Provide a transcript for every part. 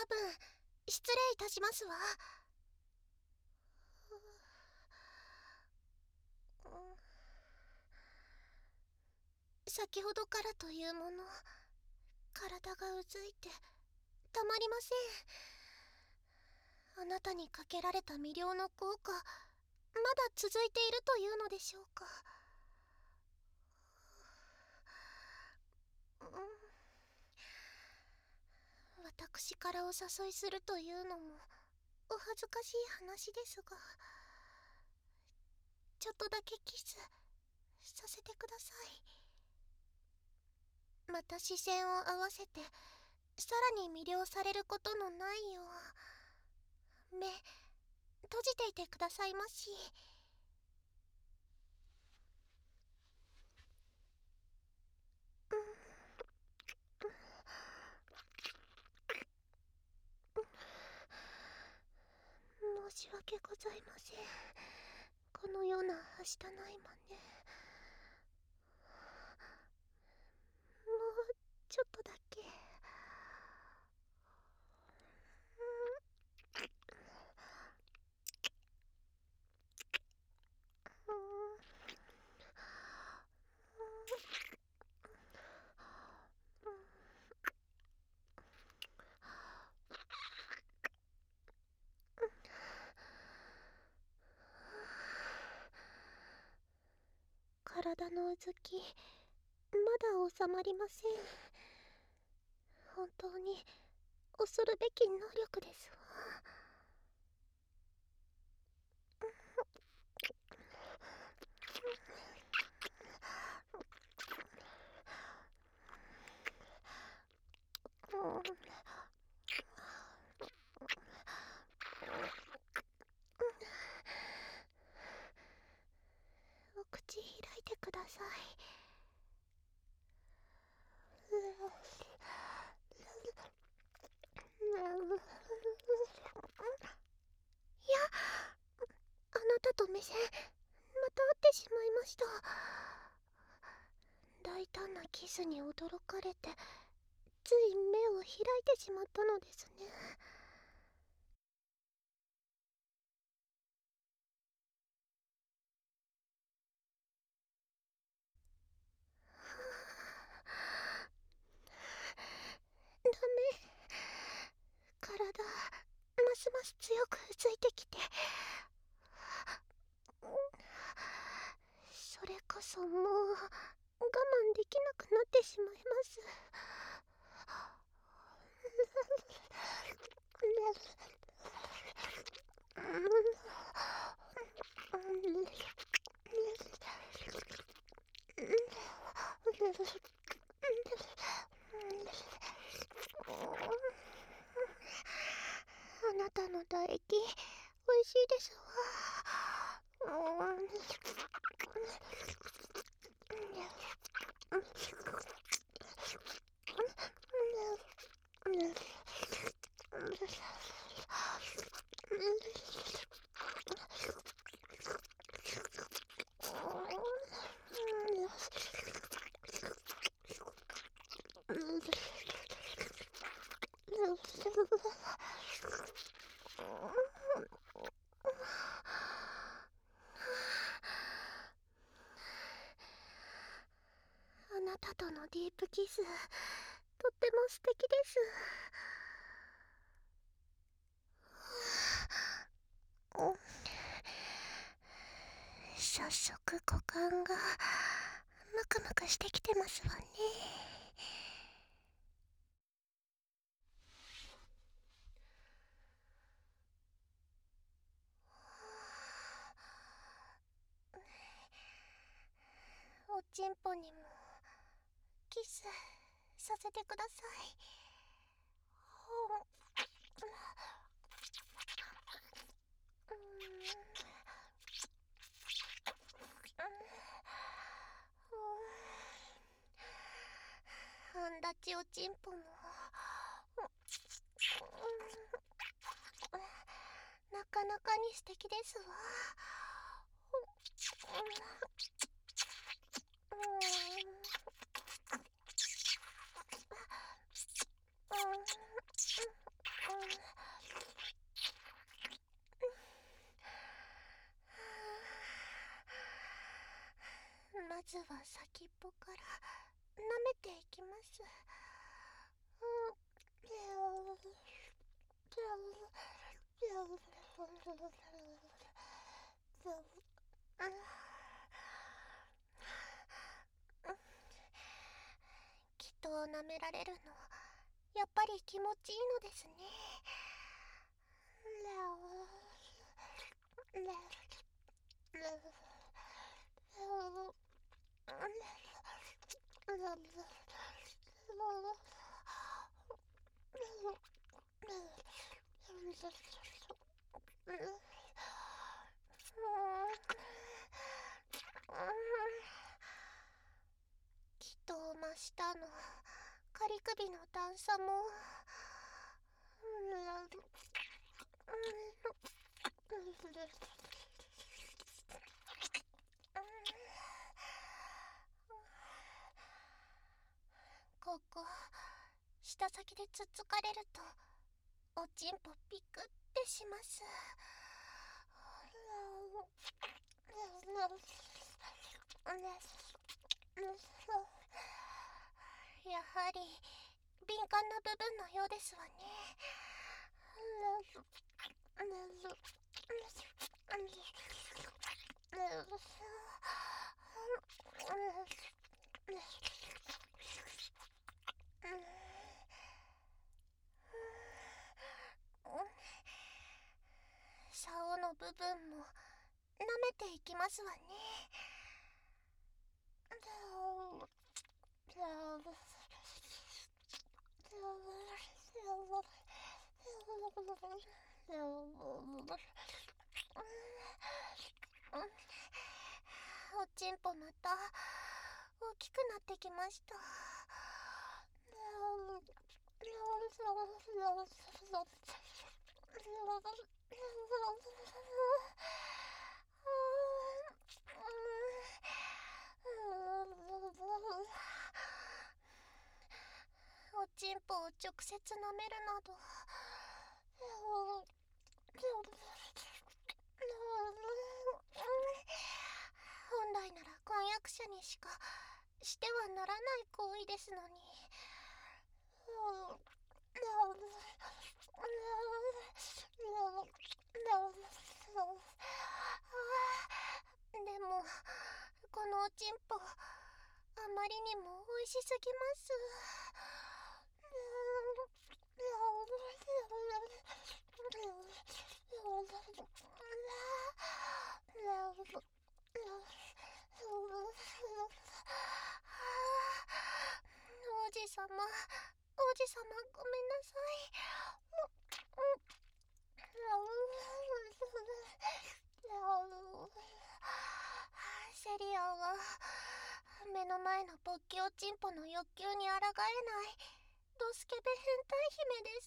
分失礼いたしますわ。先ほどからというもの、体がうずいてたまりません。あなたにかけられた魅了の効果、まだ続いているというのでしょうか。私からお誘いするというのもお恥ずかしい話ですが、ちょっとだけキスさせてください。また視線を合わせてさらに魅了されることのないよう、目閉じていてくださいまし。申し訳ございません。このようなはしたないまね。もうちょっとだけ。体のうずき、まだ収まりません。本当に恐るべき能力ですわ。お口開いてください。いや、あなたと目線また会ってしまいました。大胆なキスに驚かれてつい目を開いてしまったのですね。ダメ。体ますます強くうずいてきて、それこそもう我慢できなくなってしまいます。あなたの唾液おいしいですわ。あなたとのディープキス、とっても素敵です。早速股間がムクムクしてきてますわね。おちんぽにもキスさせてください。半立ちおちんぽもなかなかに素敵ですわ。 まずは先っぽから舐めていきます。人を舐められるのやっぱり気持ちいいのですね。人を真下の仮首の段差もここ舌先でつっつかれるとおちんぽピクってします。やはり敏感な部分のようですわね。竿の部分も舐めていきますわね。おちんぽまた大きくなってきました。おちんぽを直接舐めるなど本来なら婚約者にしかしてはならない行為ですのに。でもこのおちんぽあまりにも美味しすぎます。王子様、王子様、ごめんなさい。セリアは目の前のポッキおちんぽの欲求に抗えないドスケベ変態姫です。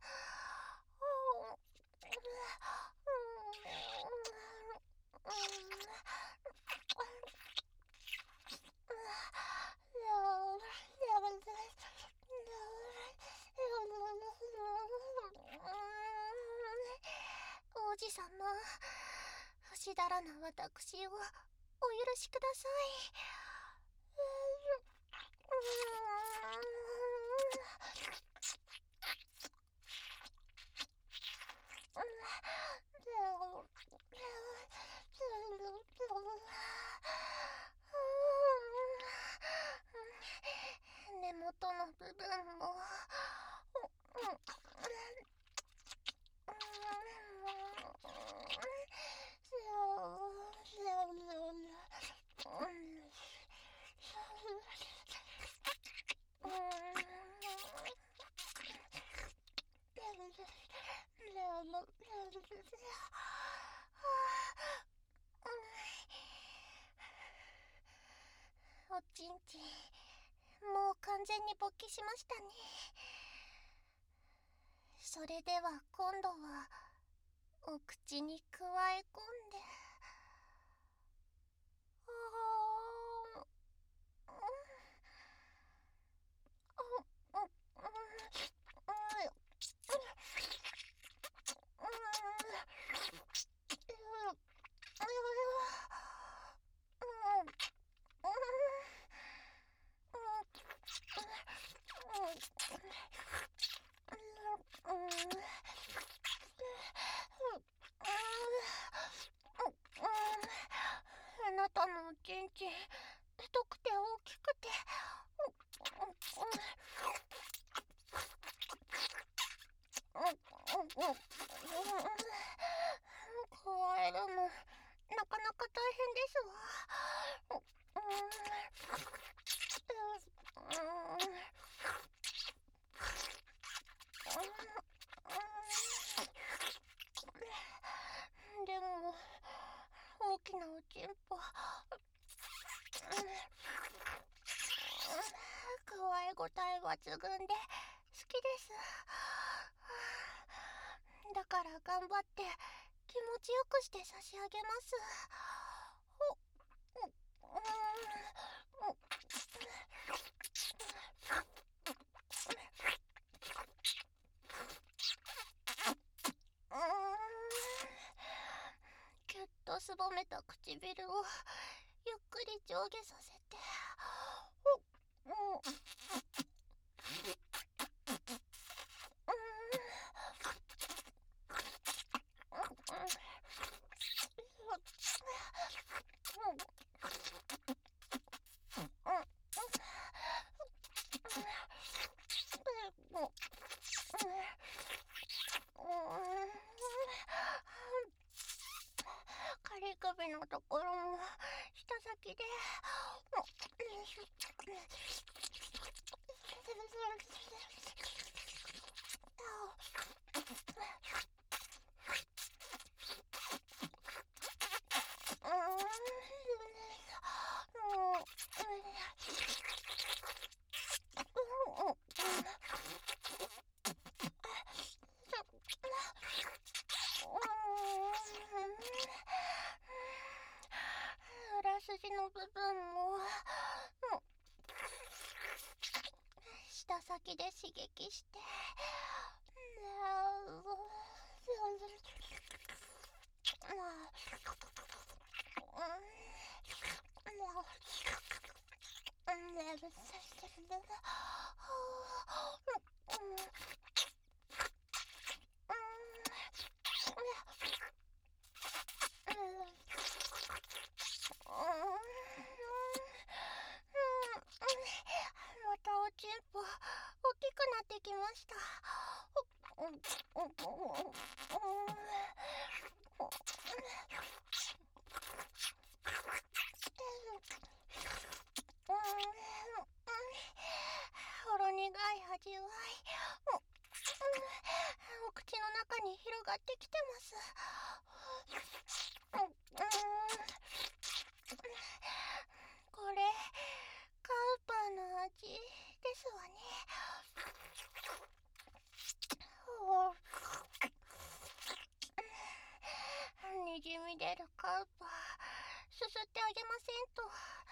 王子様、不死だらな私をお許しください。根元の部分もおちんちんもう完全に勃起しましたね。それでは今度はお口にくわえ込んでたのおちんちん太くて大きくて加えるのなかなか大変ですわ。でも大きなおちんぽ加えごたえ抜群で好きです。だから頑張って気持ちよくして差し上げます。キュッとすぼめた唇をゆっくり上下させてカリ首のところも舌先で裏筋の部分も舌先で刺激してまたおちんぽ大きくなってきました。ほろ苦い味わいお口の中に広がってきてます。これカウパーの味ですわね。にじみ出るカウパーすすってあげませんと。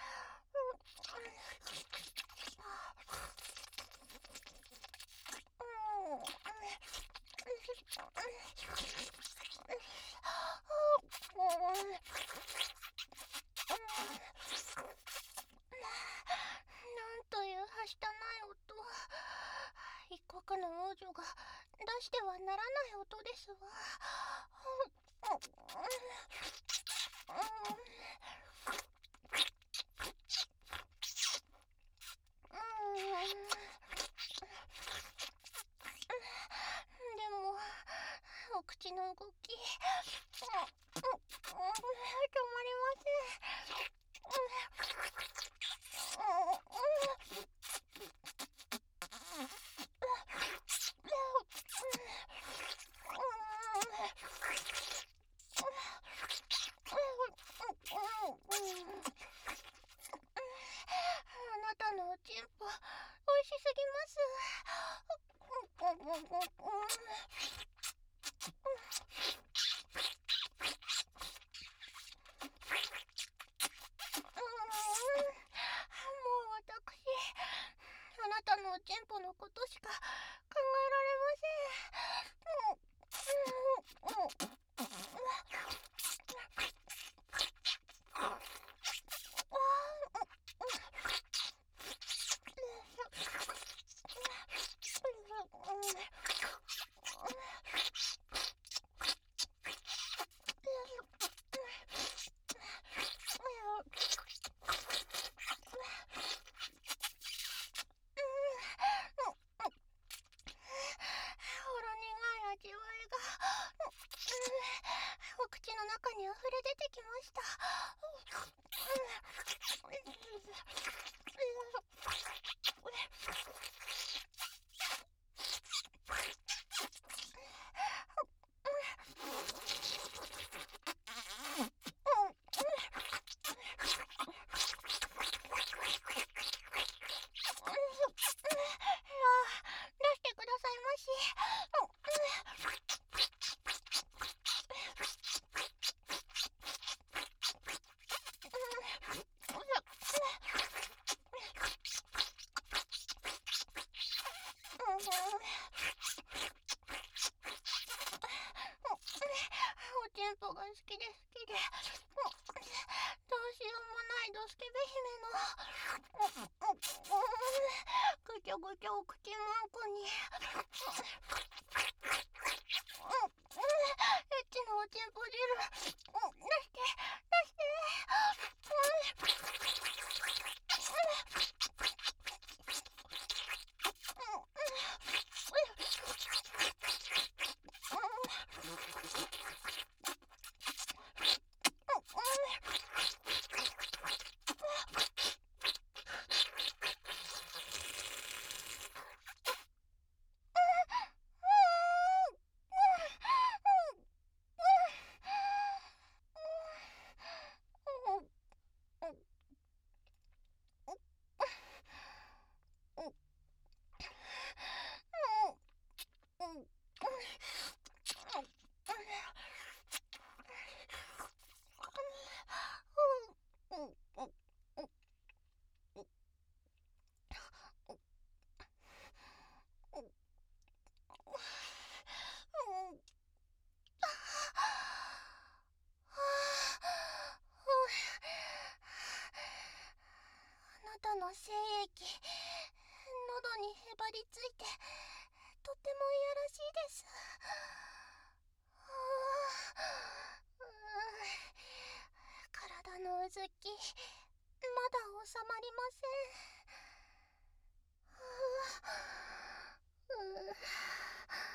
なんというはしたない音。一国の王女が出してはならない音ですわ。でもお口の動き止まりません。あなたのおちんぽ美味しすぎます。 中に溢れ出てきました。出してくださいまし。おちんぽが好きで好きで、どうしようもないドスケベ姫のぐちょぐちょお口マンコにエッチなおちんぽ汁出して出して。あなたの精液、喉にへばりついてとてもいやらしいです。体のうずき、まだ収まりません。